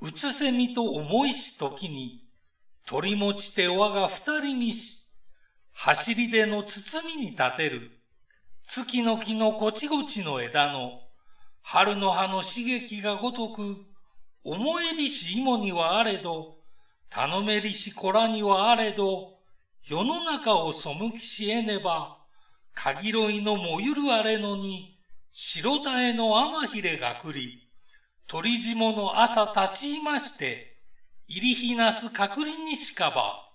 うつせみと思いし時に、取り持ちて我が二人見し、走り出の包みに立てる、月の木のこちごちの枝の、春の葉の刺激がごとく、思えりし芋にはあれど、頼めりし子らにはあれど、世の中を背きしえねば、かぎろいのもゆるあれのに、白たえの天ひれがくり、鳥霜の朝立ちいまして、入りひなす隔離にしかば、